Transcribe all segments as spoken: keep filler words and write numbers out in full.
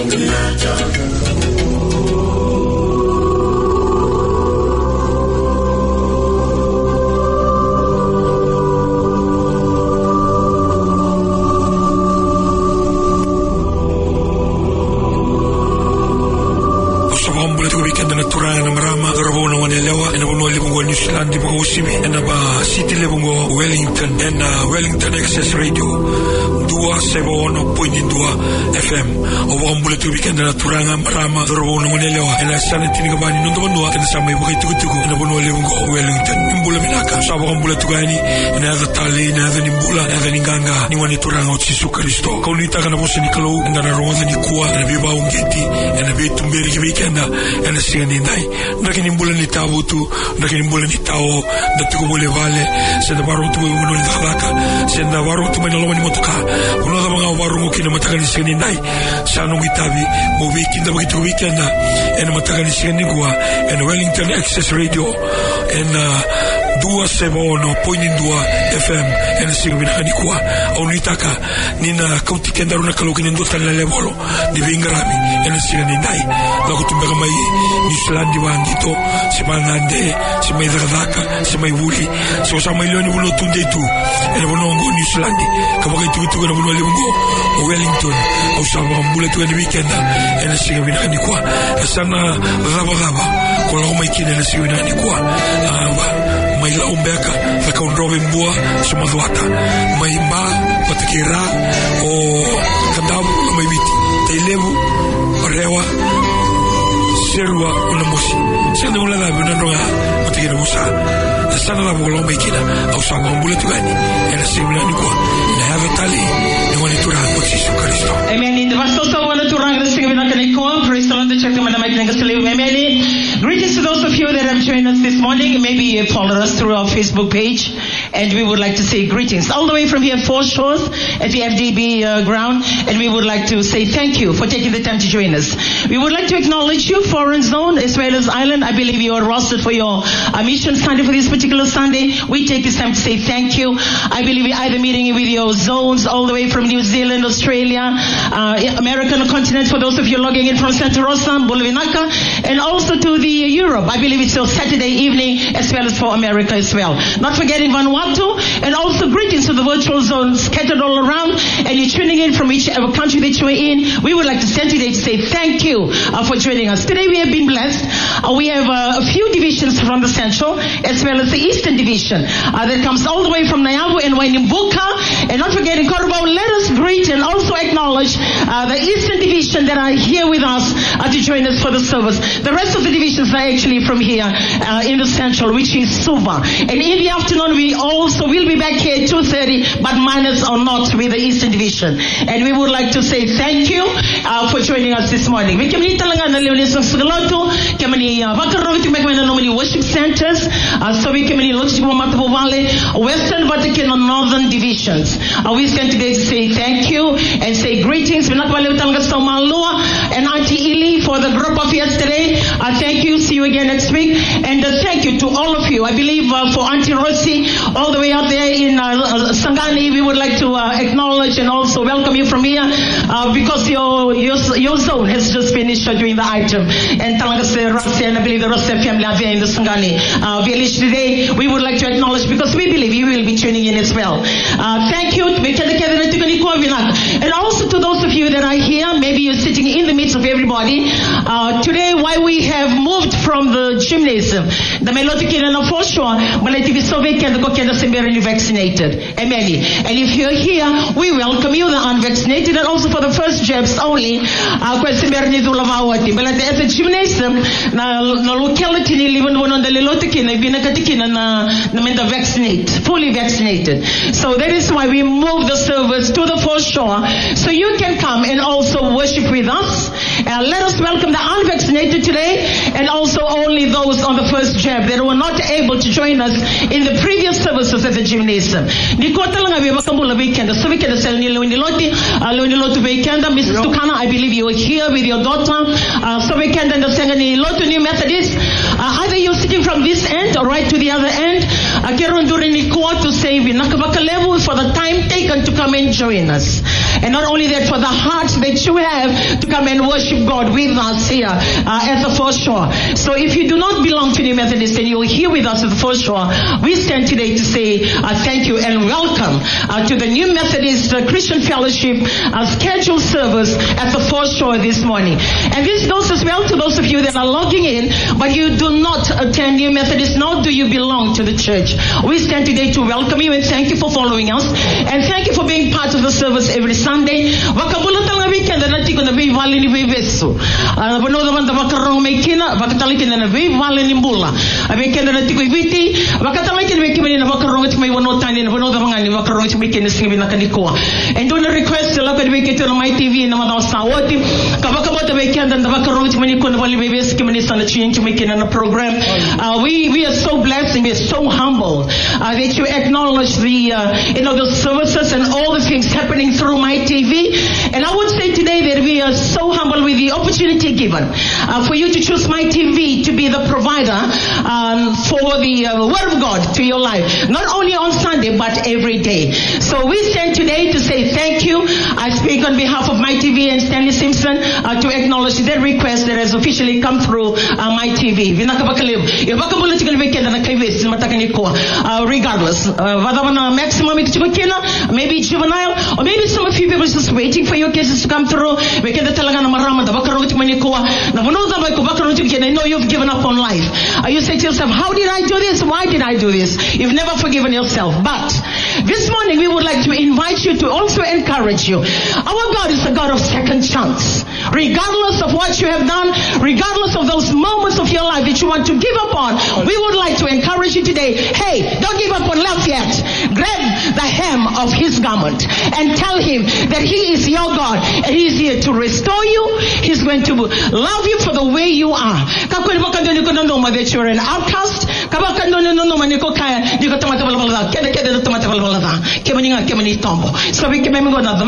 Wellington and uh, Wellington Access Radio dua sebono pointi dua F M. Awang bulat tu weekend na turanga marama dorobo na manelewa. Ela sana tini kabani nondo manua kana sama ibu kaitu kutuku na bono le bungo Wellington nimbula minaka. So awang bulat tu gani na ada tali na ada nimbula na ada ninganga ni wani turanga o Yesu Kristo. Kau ni taka na bosi ni kalau na na ronga ni kuwa na biba ungeti na bitu mberi ki weekend na na sini nai. Na nimbula ni tabu tu na nimbula ni tao na tuko bole vale se da baro tu bono ni dakaka se da baro tu manalo ni motoka. Uno da mga warungo kina matagal ni sini nai. Sanong itabi mo weekend na begitu weekend na en matagal ni sini kuwa en Wellington Access Radio en uh, dua sebono pointi dua F M en sini binakani kuwa au nitaka nina kauti kenda runa kalau kini ndo tala lebolo di bingarami en sini nai. Lagu tumbaga mai ni Islandi wangito si manande si mai dagaka si mai wuli so sa mai loni bulo tunde tu en bonongo ni Islandi kabaga tu tu na bulo lebongo Wellington au sa mbule tu ni weekend en sini binakani kuwa sana raba raba kola mai kina en sini binakani kuwa mai la umbeka la ka unrobe mbua sumadwata mai mba patakira o kandabu mai biti tailebu rewa serua una musi sendo una la buna roa patakira musa sana la bola mai kina au sa mbule tu gani en sini binakani kuwa na have tali ni wani turanga o Yesu Kristo. Amen. The pastor so wala turanga sing binakani kuwa praise the Lord. The church mana mai kina saliu. Amen. Greetings to those of you that have joined us this morning. Maybe you have followed us through our Facebook page, and we would like to say greetings all the way from here, Four Shores, at the F D B uh, ground, and we would like to say thank you for taking the time to join us. We would like to acknowledge you, Foreign Zone, as well as Island. I believe you are rostered for your uh, mission Sunday for this particular Sunday. We take this time to say thank you. I believe we're either meeting with your zones all the way from New Zealand, Australia, uh, American continent, for those of you logging in from Santa Rosa, Bulavinaka, and also to the Europe. I believe it's your Saturday evening as well as for America as well. Not forgetting Vanuatu, and also greetings to the virtual zones scattered all around, and you're tuning in from whichever country that you're in. We would like to stand today to say thank you uh, for joining us. Today we have been blessed. Uh, we have uh, a few divisions from the Central as well as the Eastern Division uh, that comes all the way from Nyavu and Wainimbuka, and not forgetting Korobau. Let us greet and also acknowledge uh, the Eastern Division that are here with us uh, to join us for the service. The rest of the divisions are actually from here uh, in the Central, which is Suva. And in the afternoon we also will be back here at two thirty, but minus or not with the Eastern Division. And we would like to say thank you uh, for joining us this morning. We can talaga na leonisang sugaloto, kami vakaroviti magmana nomani worship centers, so we can lots mo matapovale Western, Vatican, and Northern divisions. Uh, we stand today to say thank you and say greetings. And Auntie Ili for the group of yesterday. Uh, thank you. See you again next week. And uh, thank you to all of you. I believe uh, for Auntie Rossi, all the way out there in uh, uh, Sangani, we would like to uh, acknowledge and also welcome you from here uh, because your, your your zone has just finished uh, doing the item. And Talangase Rossi and I believe the Rossi family are there in the Sangani uh, village today. We would like to acknowledge because we believe you will be tuning in as well. Uh, thank you. And also to those of you that are here, maybe you're sitting in the midst of everybody. Uh, today, why we have moved from the gymnasium, the Melodikin and the Foreshore, and vaccinated. Amen. And if you're here, we welcome you, the unvaccinated, and also for the first jabs only. Uh, but at the gymnasium, the locality, even on the Lelotikin, and vaccinate, fully vaccinated. So that is why we moved the service to the foreshore, so you can come and also worship with us. Uh, let us welcome the unvaccinated today, and also only those on the first jab that were not able to join us in the previous services at the gymnasium. Missus Tukana, I believe you were here with your daughter. Uh, so we can understand any lot of new Methodist. Uh, either you're sitting from this end or right to the other end. To say for the time taken to come and join us. And not only that, for the heart that you have to come and worship God with us here uh, at the Foreshore. So if you do not belong to New Methodist and you're here with us at the Foreshore, we stand today to say uh, thank you and welcome uh, to the New Methodist uh, Christian Fellowship uh, scheduled service at the Foreshore this morning. And this goes as well to those of you that are logging in, but you do not attend New Methodist, nor do you belong to the church. We stand today to welcome you and thank you for following us, and thank you for being part of the service every Sunday. And do not request to look at we get on my T V and our Sawati. Kabakabota weekend and the Bakarong when you couldn't believe this communist on the change to make it on a program. Uh, we we are so blessed and we are so humble uh, that you acknowledge the uh, you know the services and all the things happening through my T V. And I would say today that we are so humble with the opportunity given uh, for you to choose my T V to be the provider um, for the uh, Word of God to your life, not only on Sunday but every day. So we stand today to say thank you. I speak on behalf of my T V and Stanley Simpson uh, to acknowledge that request that has officially come through uh, my T V. Uh, regardless, uh, maximum maybe juvenile, or maybe some of you people just waiting for your cases to come through. I know you've given up on life. Uh, you say to yourself, how did I do this? Why did I do this? You've never forgiven yourself. But this morning we would like to invite you to also encourage you. Our God is a God of second chance. Regardless of what you have done, regardless of those moments of your life that you want to give up on, we would like to encourage you today. Hey, don't give up on love yet. Grab the hem of his garment and tell him that he is your God and he is here to restore you. He's going to love you for the way you are. That you're an outcast. So we can go now.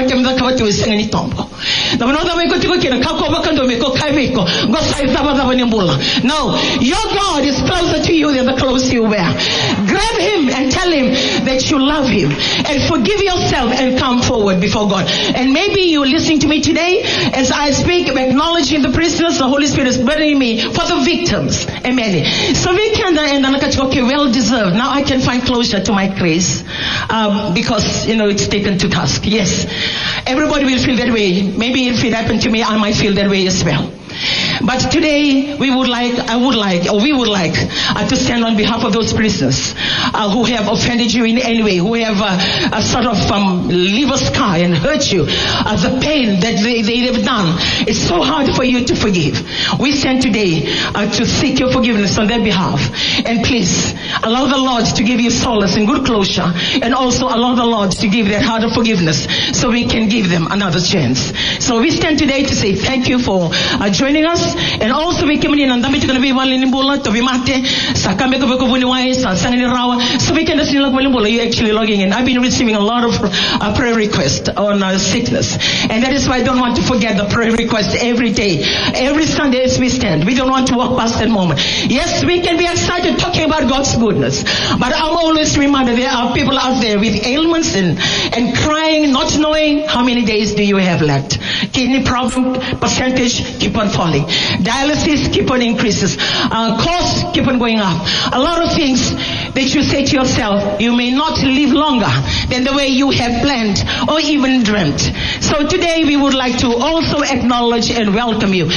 No, your God is closer to you than the clothes you wear. Grab him and tell him that you love him and forgive yourself and come forward before God. And maybe you're listening to me today as I speak, acknowledging the prisoners. The Holy Spirit is burdening me for the victims. Amen. So we can and okay, well deserved. Now I can find closure to my case um, because you know it's taken to task. Yes, everybody will feel that way. Maybe if it happened to me, I might feel that way as well. But today we would like, I would like, or we would like uh, to stand on behalf of those prisoners uh, who have offended you in any way, who have uh, a sort of um, leave a scar and hurt you. Uh, the pain that they, they have done, it's so hard for you to forgive. We stand today uh, to seek your forgiveness on their behalf. And please allow the Lord to give you solace and good closure, and also allow the Lord to give that heart of forgiveness so we can give them another chance. So we stand today to say thank you for uh, joining us. And also we came in and we going to be one in Bola to be mate, Sakame Kobuni, Sangani Rawa. So we can just look well, you actually logging in. I've been receiving a lot of uh, prayer requests on uh, sickness. And that is why I don't want to forget the prayer request every day. Every Sunday as we stand. We don't want to walk past that moment. Yes, we can be excited talking about God's goodness. But I'm always reminded there are people out there with ailments and, and crying, not knowing how many days do you have left. Kidney problem percentage keep on falling. Dialysis keep on increases. Uh, costs keep on going up. A lot of things that you say to yourself, you may not live longer than the way you have planned or even dreamt. So today we would like to also acknowledge and welcome you.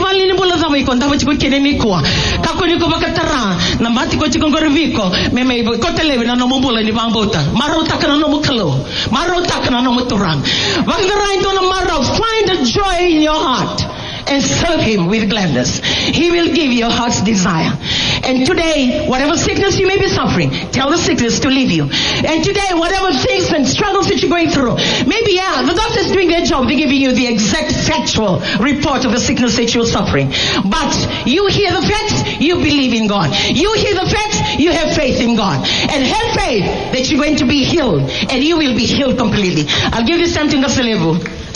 Find a joy in your heart and serve him with gladness. He will give your heart's desire. And today, whatever sickness you may be suffering, tell the sickness to leave you. And today, whatever things and struggles that you're going through, maybe, yeah, the doctor's doing their job. They're giving you the exact factual report of the sickness that you're suffering. But you hear the facts, you believe in God. You hear the facts, you have faith in God. And have faith that you're going to be healed. And you will be healed completely. I'll give you something, Gaselevu.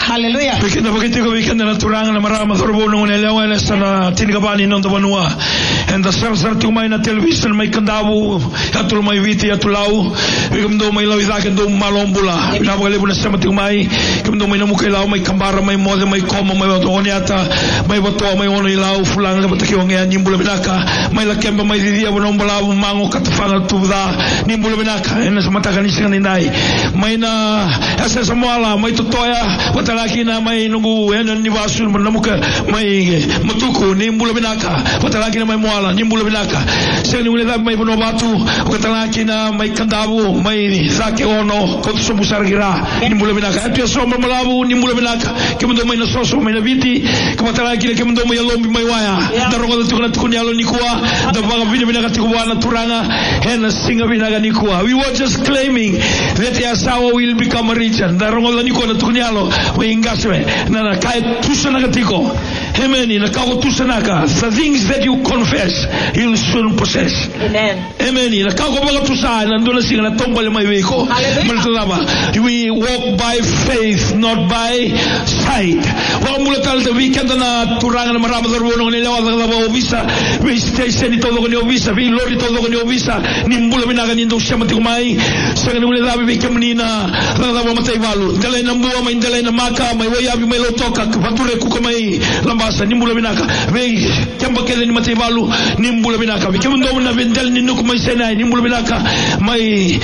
Hallelujah. Weekend na bakit ko weekend na naturangan na marama thorbo nung nelawan na sa na tinigabani nung tabanua. And the sar-sar tumay na television may kandabu atul may viti atulaw. Weekend do may lawi zaken do malombula. Pinapagalibo na sa matigmay. Weekend do may namukay law may kambara may mode may koma may watonyata may wato may ono ilaw fulang na batakiwang yan nimbula binaka may lakemba may didia wanong balaw mango katafanga tuda nimbula binaka. And sa matakanising ninay may na asa sa moala may tutoya patalaki na may nungu yan ni wasul namuka may matuko ni mbula binaka patalaki na may moala ni mbula binaka sa ni wala may bonobatu patalaki na may kandabu may zake ono ko so busargira ni mbula binaka at so malabu ni mbula binaka kemdo may nasoso may nabiti patalaki na kemdo may lombi may waya darongo tu kana tukunyalo ni kuwa da baga bina binaka tikuwa na turanga hen singa binaka ni kuwa. We were just claiming that Yasawa will become a region darongo ni kuwa na tukunyalo ingaswe na kai tusanaka tiko amen na kao tusanaka the things that you confess you'll soon possess. Amen. Amen na kao baga tusa na ndola singa na tombale mai weko maltaba. We walk by faith not by sight. Wa mulatal the weekend na turanga na marama dorwono ni lawa da obisa we stay seni todo ni obisa we lori todo ni obisa ni mbula binaga ni ndo shama tikumai sanga ni mula we kemnina da da matai valu dala na mbua mai dala na maka mai wayabi mai lotoka pature kuko mai lambasa nimbula binaka ve kemba kele ni matai valu nimbula binaka ve kemndo na vendel ni nuko mai senai nimbula binaka mai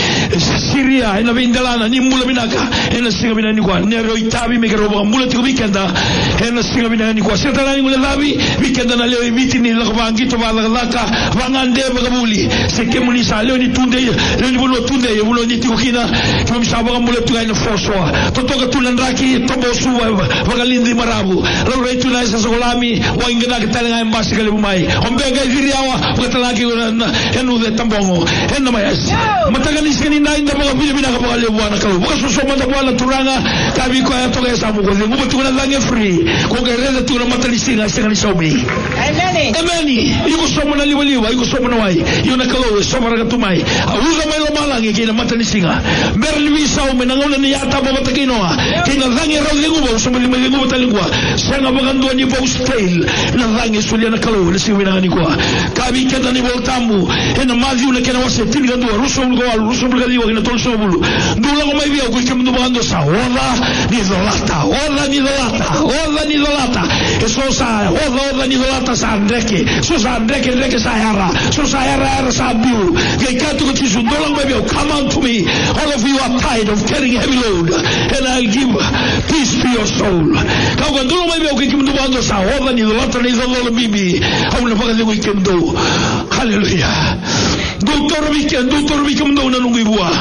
Syria ina vendalana nimbula binaka ina singa binani kwa nero itabi me robo mbula tiko weekenda ina singa binani kwa setala ni mula labi weekenda na leo miti ni lakwangi to bala laka wangande bagabuli sekemuni sa leo ni tunde leo ni bulo tunde bulo ni tiko kina kimsaba mbula tuga ina foswa totoka tulandraki tobosu wagalindi marabu lalu itu na sa solami wa ingena kitanga embasi kale bumai ombenga ziriawa watalaki enu de tambongo enu mayas matagani skini na inda mga bina bina kapagale buwana kalu buka susoma da buwana turanga kabi ko ya toga sa mugo de ngubo tuna lange free ko gereza tuna matalisinga singani somi amen amen yuko somo na liwaliwa yuko somo na wai yuna kalu somo raga tumai auza mai lo malangi kina matalisinga berliwi sao menangona ni yata baba takinoa kina lange ro ngubo somo li ngubo talingwa sanga bagando ni bo style na lange sulia na kalu lesi winanga ni kwa kabi kenda ni voltamu ena mazi una kena wase tinga ndo ruso ngo al ruso bugaliwa kina tolso bulu ndula ngo mai bia ko kemndo bagando sa ola ni zolata ola ni zolata ola ni zolata eso sa ola ola ni zolata sa ndeke so sa ndeke ndeke sa yara so sa yara yara sa biu ke katu ko tisu ndula ngo mai bia come on to me all of you are tired of carrying heavy load and I'll give peace to your soul. Kau ndula mai bia ko kemndo bagando sa ola ni zolata ni zolata bibi au na pagale ko kemndo hallelujah doctor weekend doctor weekend ndo na nungu ibua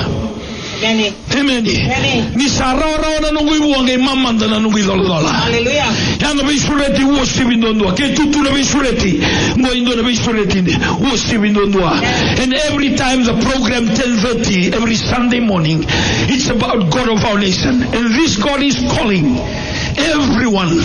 Amen. Amen. Ni sarora na nungu ibua ngai mama na nungu idola. Hallelujah. Yana bisureti wo sibindondwa ke tutu na bisureti ngo indo na bisureti wo sibindondwa. And every time the program ten thirty every Sunday morning it's about God of our nation and this God is calling everyone.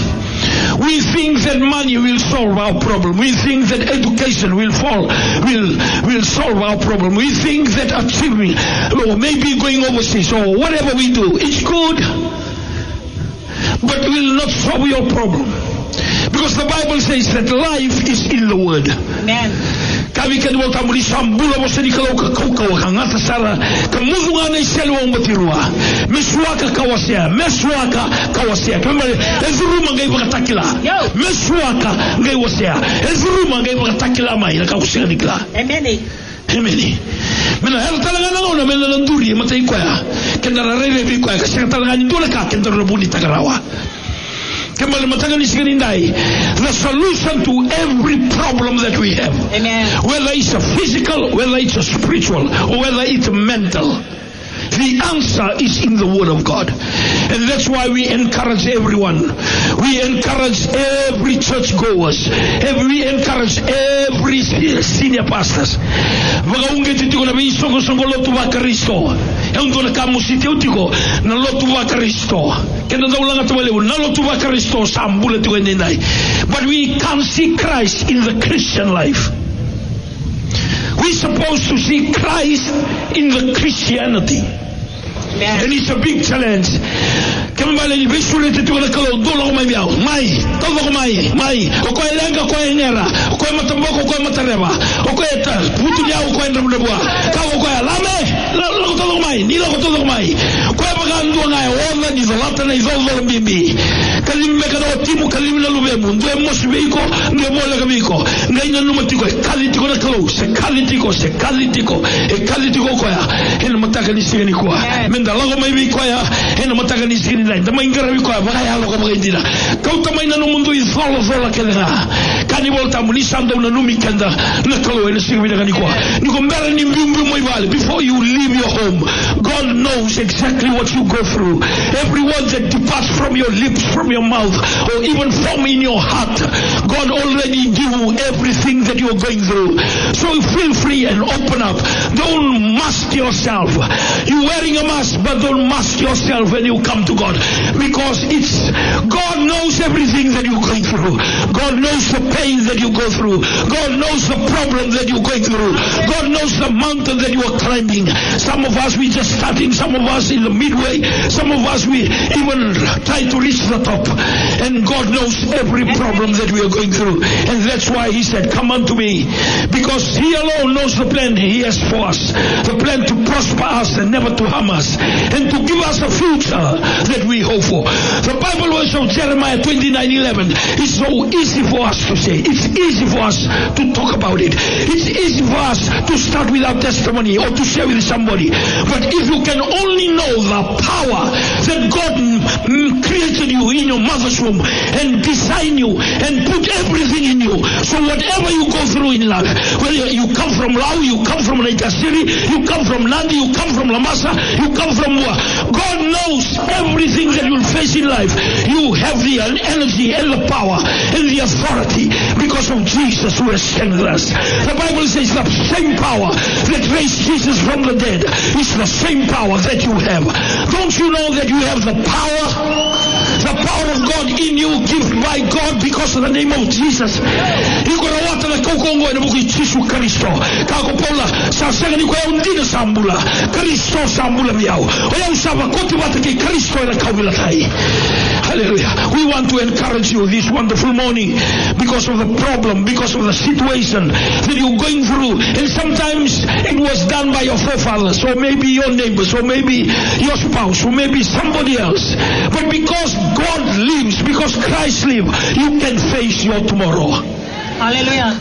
We think that money will solve our problem. We think that education will fall, will will solve our problem. We think that achieving, or maybe going overseas, or whatever we do, it's good, but will not solve your problem. Because the Bible says that life is in the Word. Amen. Kami kan mo tamuli sambula mo seni kalau ka kau kau hangata sara kamuzunga na iselo mo tirua meswaka kawasia meswaka kawasia kama ezuruma ngai bakatakila meswaka ngai wasia ezuruma ngai bakatakila mai na kausia nikla amen amen mena hel talanga na ona mena nduri mata ikoya kendara rere bi koya ka talanga ndula ka kendara buni tagarawa. The solution to every problem that we have, amen, whether it's a physical, whether it's a spiritual, or whether it's mental, the answer is in the Word of God. And that's why we encourage everyone. We encourage every church goers. We encourage every senior pastors. Vagaunge titiko na bisongo songo lotu wa Kristo. Eungo na kamusite utiko na lotu wa Kristo. Kenda daulanga tuwalewu na lotu wa Kristo sambule tiko nendai. But we can't see Christ in the Christian life. We're supposed to see Christ in the Christianity. Amen. And it's a big challenge. Kembali ni besule te tu na kalau dolo mai biao. Mai, todo mai, mai. O ko elenga ko engera, o ko matamboko ko matareba. O ko eta putu dia o ko endra mudabua. Ka o ko alame, lo todo mai, ni lo todo mai. Ko bagandu ngai ona ni zolata na izolo bimbi. Kalim me kana timu kalim na lube mundu e mosbiko, nge mola kamiko. Ngai na numatiko kali tiko na kalau, se kali tiko, se kali tiko, e kali tiko ko ya. Ena mataka ni sigani ko. Menda logo mai bi ko ya, ena mataka ni sigani na. Dama ingara bi ko ba ya logo ba indira. Kau tamai na no mundu izolo zola kena. Kani volta munisanda una numi kenda na kalau ena sigani na ko. Ni ko mbara ni mbumbu moi vale. Before you leave your home, God knows exactly what you go through. Every word that departs from your lips, from your mouth, or even from in your heart, God already knew everything that you're going through. So feel free and open up. Don't mask yourself. You're wearing a mask, but don't mask yourself when you come to God. Because it's, God knows everything that you're going through. God knows the pain that you go through. God knows the problem that you're going through. God knows the mountain that you are climbing. Some of us, we just starting. Some of us in the midway. Some of us, we even try to reach the top. And God knows every problem that we are going through. And that's why He said, come unto me. Because He alone knows the plan He has for us. The plan to prosper us and never to harm us. And to give us a future that we hope for. The Bible verse of Jeremiah twenty-nine eleven is so easy for us to say. It's easy for us to talk about it. It's easy for us to start with our testimony or to share with somebody. But if you can only know the power that God created you in your mother's womb and designed you and put everything in you. So whatever you go through in life, whether you come from Lao, you come from Naikasiri, you come from Nandi, you come from Lamasa, you come from Mua. God knows everything that you'll face in life. You have the energy and the power and the authority because of Jesus who has sent us. The Bible says the same power that raised Jesus from the dead is the same power that you have. Don't you know that you have the power? The power of God in you, given by God because of the name of Jesus. Iko na wata na kaukongo na buku Yesu Kristo. Kako Paula sa sanga ni ko undina sambula. Kristo sambula miao. Oya usaba koti wata ki Kristo na kaubila tai. Hallelujah. We want to encourage you this wonderful morning because of the problem, because of the situation that you're going through. And sometimes it was done by your forefathers, or maybe your neighbors, or maybe your spouse, or maybe somebody else. But because God lives, because Christ lives, you can face your tomorrow. Hallelujah.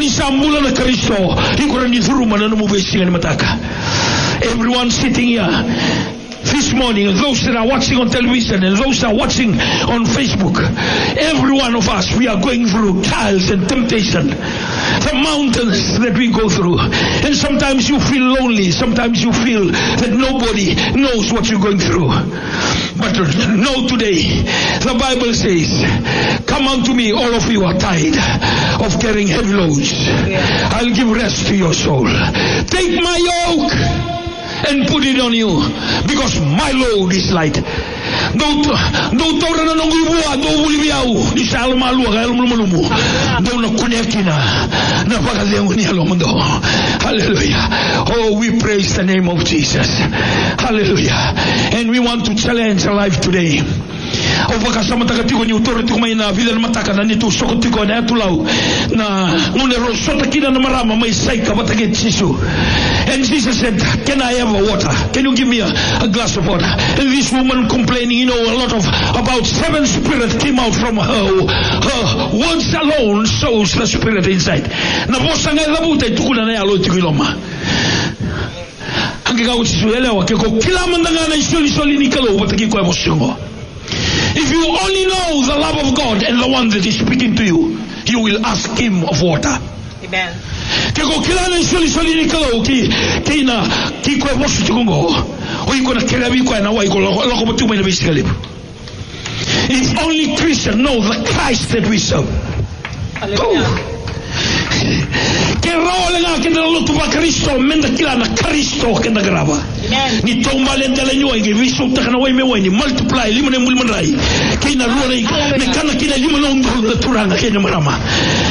Everyone sitting here this morning, those that are watching on television and those that are watching on Facebook, every one of us, we are going through trials and temptation, the mountains that we go through. And sometimes you feel lonely, sometimes you feel that nobody knows what you're going through. But know today, the Bible says, come unto me, all of you are tired of carrying heavy loads. I'll give rest to your soul. Take my yoke and put it on you, because my load is light. Do do tora na nongu bua do bulibiau di salma lu ga lu lu do na kunekina na pagalengu ni alomundo. Hallelujah. Oh, we praise the name of Jesus. Hallelujah. And we want to challenge our life today. O vakasama takatiko ni utoro tiko mai na vida mataka na nitu soko tiko na tulau na ngune rosota kina na marama mai saika batake Jesu. And Jesus said, can I have a water? Can you give me a, a glass of water? And this woman complaining, you know, a lot of, about seven spirits came out from her. Her words alone shows the spirit inside. Na bosa nga labuta itukuna na yalo tikiloma. Angika uchisuelewa kiko kila mandanga na isoli soli nikalo bataki kwa emosyongo. If you only know the love of God and the one that is speaking to you, you will ask Him of water. Amen. Kiko kilana isoli soli nikalo ki kina ki kwa mosu tikungo. O iko na kelabi kwa na wa iko loko mutuma ina bisikalibu. If only Christians know the Christ that we serve. Hallelujah. Che role nga che nella lotta per Cristo menda kilana Cristo che da grava. Ni tomba le delle noi che vi sono takana wai me wai ni multiply limone mulman rai. Che na role ne kana kina limone on turanga che na marama. Amen.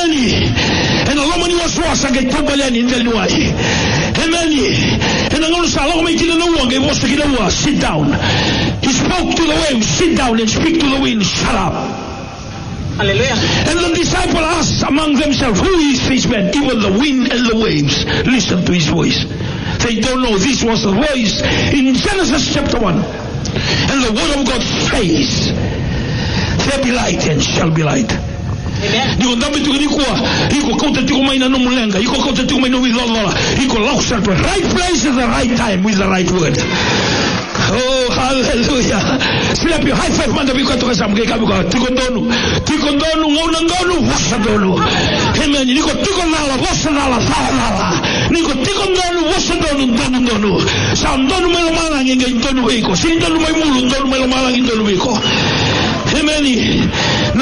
Amen. And a woman was was a get Tobalan in the Luai. Amen. And I'm going to say, allow me to know what was to get over. Sit down. He spoke to the waves. Sit down and speak to the wind. Shut up. Hallelujah. And the disciple asked among themselves, who is this man? Even the wind and the waves listen to his voice. They don't know this was the voice in Genesis chapter one. And the word of God says, there be light and shall be light. Digo ndambe tu nikua iko kota tu mai na no mulenga iko kota tu mai no wilola iko lausa to right place at the right time with the right word. Oh, hallelujah. Slap your high five manda biko to kasam ke kabuka tikondonu tikondonu ngona ngonu wasadonu. Amen. Niko tikondala wasadala fala. Niko tikondonu wasadonu ndonu ndonu. Sandonu melo mala nge ndonu biko. Sindonu mai mulu ndonu melo mala nge ndonu biko. Amen.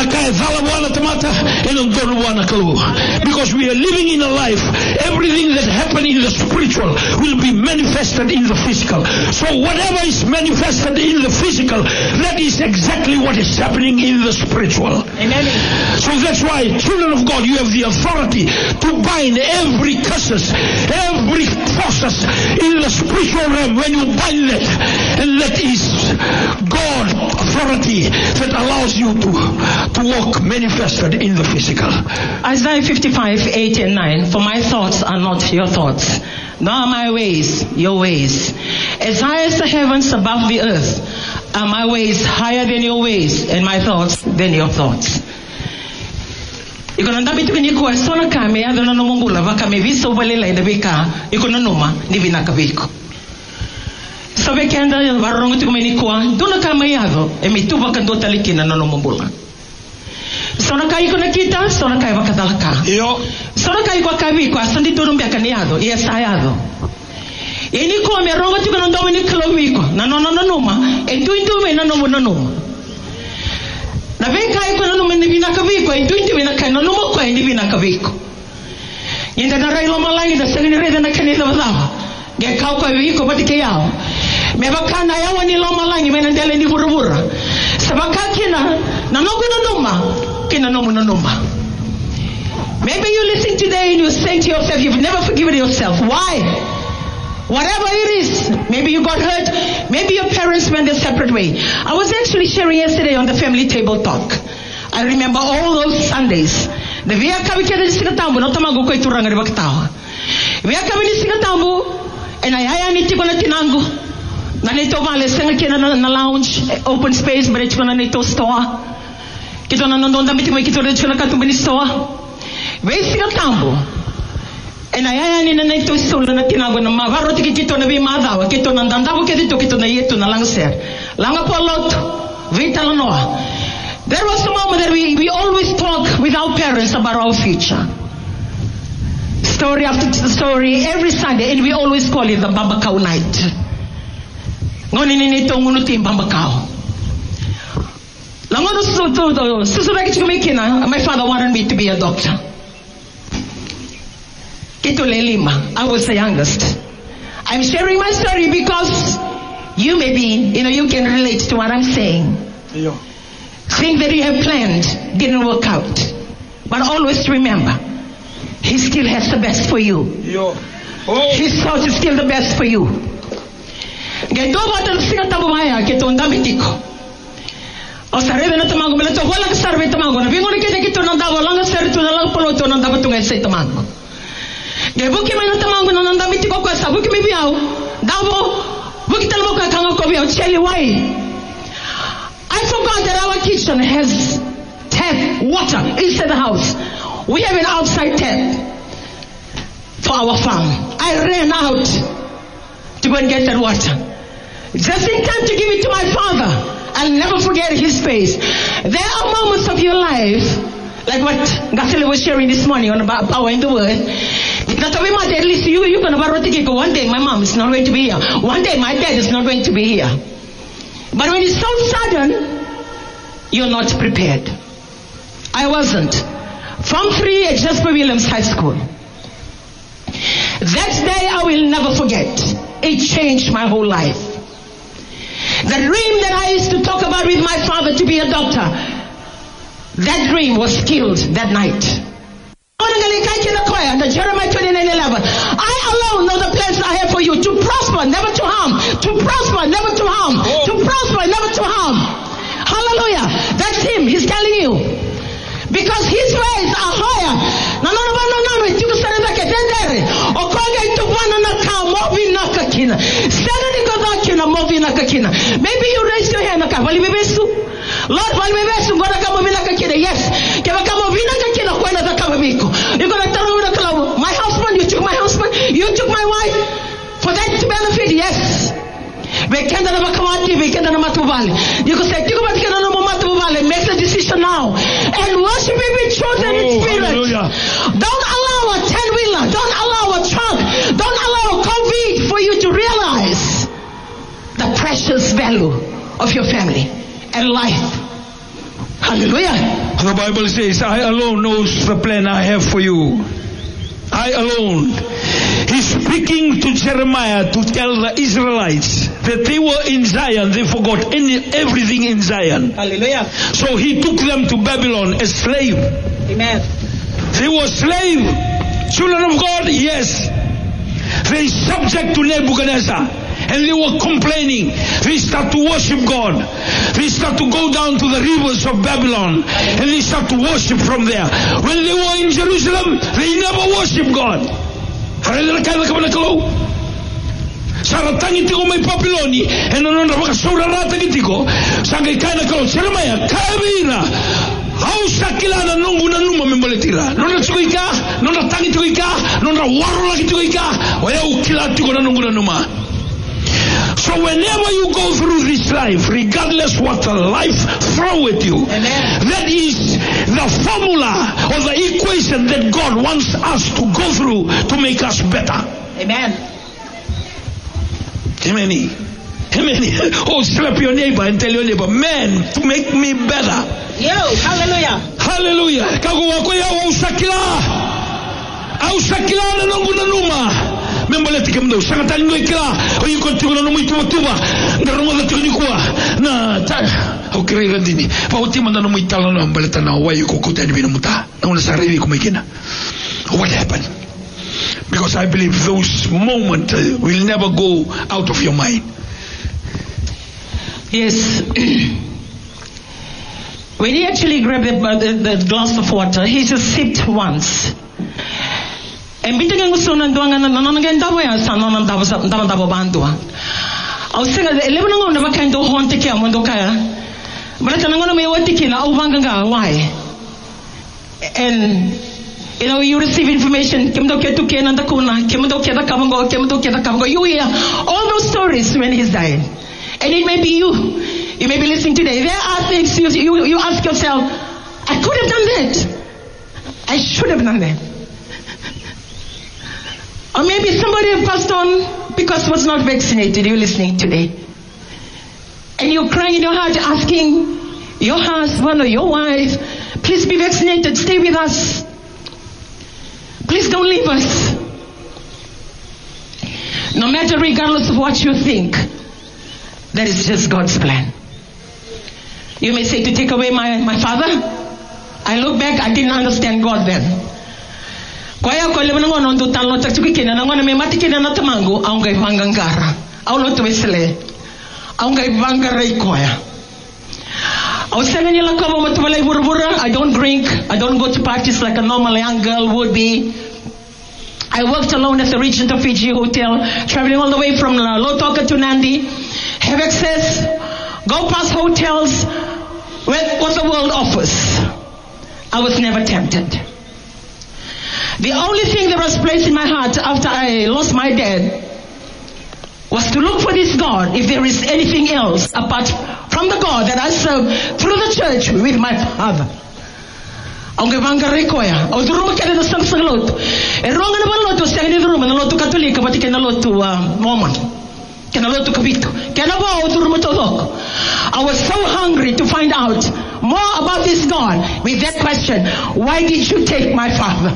Because we are living in a life, everything that happened in the spiritual will be manifested in the physical. So whatever is manifested in the physical, that is exactly what is happening in the spiritual. Amen. So that's why, children of God, you have the authority to bind every curses, every forces in the spiritual realm. When you bind that, and that is God authority that allows you to to walk manifested in the physical. Isaiah fifty-five, eight and nine. For my thoughts are not your thoughts, nor are my ways your ways. As high as the heavens above the earth are my ways higher than your ways, and my thoughts than your thoughts. Iko na ndabi tukini kuwa sona kame ya dona nomongula vaka me viso valela ina bika iko na noma ni vinaka viko. Sabe kenda varrongo tukumeni kuwa dona kame yado emi tuva kandota likina na nomongula. Sona kai iko na kita sona kai vaka dalaka. Yo. Sona kai kwa kavi kwa sandi turumbia kaniado yes ayado. Ini kuwa me rongo tukana ndomi ni kilomiko na nona na noma entu entu me na noma na noma. Na venka iko na noma ni vinaka viko entu entu me na kai na noma kwa ni vinaka viko. Yenda na railo malai da sengini reda na kanisa wadawa. Ge kau kwa viko pati ke yao. Me bakana yawa ni lo malai me na ndele ni burubura. Sabaka kina na nogu na noma kina nomu na noma. Maybe you listen today and you say to yourself, you've never forgiven yourself. Why? Whatever it is, maybe you got hurt, maybe your parents went a separate way. I was actually sharing yesterday on the family table talk. I remember all those Sundays. The via kabikeda ni sikatambu no tamago ko ituranga riba kitawa. Via kabini sikatambu and ayaya ni tiko na tinango. Na nito vale senga kina na, na lounge, open space, but it's gonna nito store. Kito na nondonda miti mo kito na katumbini store. Via sikatambu. And ayaya ni na nito solo na tinago na mavaro tiki kito na bi madawa kito na ndandavo kito kito na yeto na langser langa po lot vita la noa. There was a moment that we, we always talk with our parents about our future, story after story every Sunday, and we always call it the Bambakau night. Ngoni ni nito ngunu tim Bambakau langono susu susu raki chikumikina. My father wanted me to be a doctor. I was the youngest. I'm sharing my story because you may be, you know, you can relate to what I'm saying. Yeah. Things that you have planned didn't work out. But always remember, He still has the best for you. Yeah. Oh. His thoughts is still the best for you. O sarebe na tamango mela to wala ka sarbe tamango na bingo ni kete kito na dawa lang sarbe to na lang polo to na dawa tungai sa tamango. Buki may natamango na nandamiti ko kwa sa buki may biyaw dabo buki talmo ka kanga ko biyaw. Tell you why. I forgot that our kitchen has tap water inside the house. We have an outside tap for our farm. I ran out to go and get that water just in time to give it to my father. I'll never forget his face. There are moments of your life like what Gasile was sharing this morning on about power in the word. At least you, you're going to go. One day my mom is not going to be here. One day my dad is not going to be here. But when it's so sudden, you're not prepared. I wasn't. From three at Jasper Williams High School. That day I will never forget. It changed my whole life. The dream that I used to talk about with my father to be a doctor, that dream was killed that night. Jeremiah twenty-nine eleven. I alone know the plans I have for you, to prosper, never to harm. To prosper, never to harm. To prosper, never to harm. Hallelujah. That's him. He's telling you. Because his ways are higher. No, no, no, no, no, no. You can stand back at there. Or call it to one and a cow, moving nakakina. Standing go back in a moving nakakina. Maybe you raise your hand. Lord, while we best, I'm going to come over nakakina. Yes. Can I come over nakakina? When I come over you're going to tell me the club. My husband, you took my husband, you took my wife. For that to benefit, yes. We can't have a commodity, we can't have a matubali. You can say, you can have a matubali. Make the decision now. And worship him in truth and in spirit. Hallelujah. Don't allow a ten-wheeler, don't allow a truck, don't allow a COVID for you to realize the precious value of your family and life. Hallelujah. The Bible says, I alone knows the plan I have for you. I alone. He's speaking to Jeremiah to tell the Israelites that they were in Zion. They forgot any, everything in Zion. Hallelujah. So he took them to Babylon as slave. Amen. They were slave. Children of God, yes. They subject to Nebuchadnezzar. And they were complaining. They start to worship God. They start to go down to the rivers of Babylon. And they start to worship from there. When they were in Jerusalem, they never worshiped God. Saratangi tiko may Papiloni. And anon na makasaurarata kitiko. Sangay kaya na kalau. Jeremiah, kabira. How sakilana nungu na numa membaletira. Nona tsukoy ka. Nona tangi tsukoy ka. Nona waro lagi tsukoy ka. Waya ukila tiko na nungu na numa. So whenever you go through this life, regardless what the life throw at you, amen, that is the formula or the equation that God wants us to go through to make us better. Amen. Amen. Amen. Oh, slap your neighbor and tell your neighbor, man, to make me better. Yo, hallelujah. Hallelujah. Kaguwa ko ya usakila. Ausakila na nungu na numa. Membaleti kemdo sangat tangoi kila o you continue na muito tuba ndarongo da tunikua na ta o kirira dini pa utima na muito tala na baleta na wa yuko ko tani bina muta na una sarivi kumekina. What happened? Because I believe those moments uh, will never go out of your mind. Yes. When he actually grabbed the, the, the glass of water, he just sipped once. And bitin gusto nang duangan na nananganda ba ya sa nanan dabo sa dabo dabo bandua. Au singa eleven ngo na bakain do honte kya mondo kaya. Balata ngo na may wati kina au banganga why? And you know you receive information kemdo ketu kena da kuna kemdo keda kamango kemdo keda kamango. You hear all those stories when he's dying. And it may be you. You may be listening today. There are things you you, you ask yourself, I could have done that. I should have done that. Or maybe somebody passed on because was not vaccinated. You're listening today. And you're crying in your heart asking your husband or your wife, please be vaccinated, stay with us. Please don't leave us. No matter regardless of what you think, that is just God's plan. You may say to take away my, my father. I look back, I didn't understand God then. Kaya ko leban ngono ndo talo tak tuki kena ngono me mati kena na tamango au ngai mangangara au lo to vesele au ngai bangara ikoya au seven yela ko mo to balai burbura. I don't drink, I don't go to parties like a normal young girl would be. I worked alone at the Regent of Fiji Hotel, traveling all the way from Lotoka to Nandi, have access, go past hotels with what the world offers. I was never tempted. The only thing that was placed in my heart after I lost my dad was to look for this God, if there is anything else apart from the God that I serve through the church with my father. Ang gabanga rekoya, o duro ka na sang sang lot. E ronga na ba lot sa ni duro na lot Katolika pati kana lot Mormon. Kana lot Kabito. Kana ba o duro mo tolok. I was so hungry to find out more about this God with that question, why did you take my father?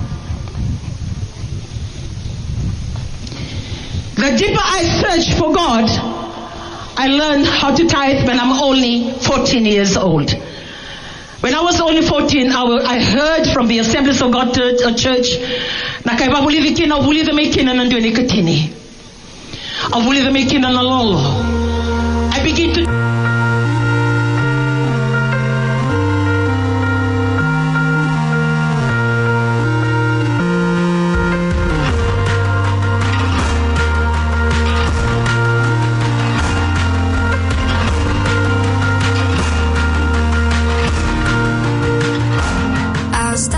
The deeper I searched for God, I learned how to tithe when I'm only fourteen years old. When I was only fourteen, I, I heard from the Assemblies of God Church, na kay babuli di kina, babuli di may kina nandoon ikatini. Abuli di may kina na lolo.